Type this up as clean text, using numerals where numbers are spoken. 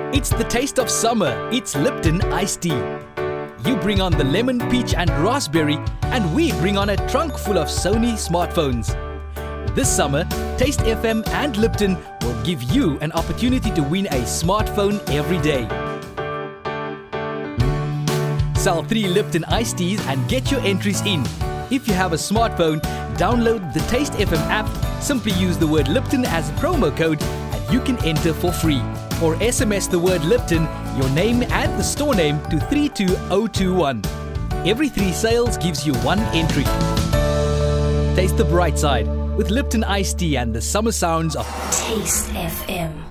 It's the taste of summer. It's Lipton iced tea. You bring on the lemon, peach and raspberry, and we bring on a trunk full of Sony smartphones. This summer, Taste FM and Lipton will give you an opportunity to win a smartphone every day. Sell 3 Lipton iced teas and get your entries in. If you have a smartphone, download the Taste FM app, simply use the word Lipton as a promo code and you can enter for free. Or SMS the word Lipton, your name and the store name to 32021. Every 3 sales gives you 1 entry. Taste the bright side with Lipton iced tea and the summer sounds of Taste FM.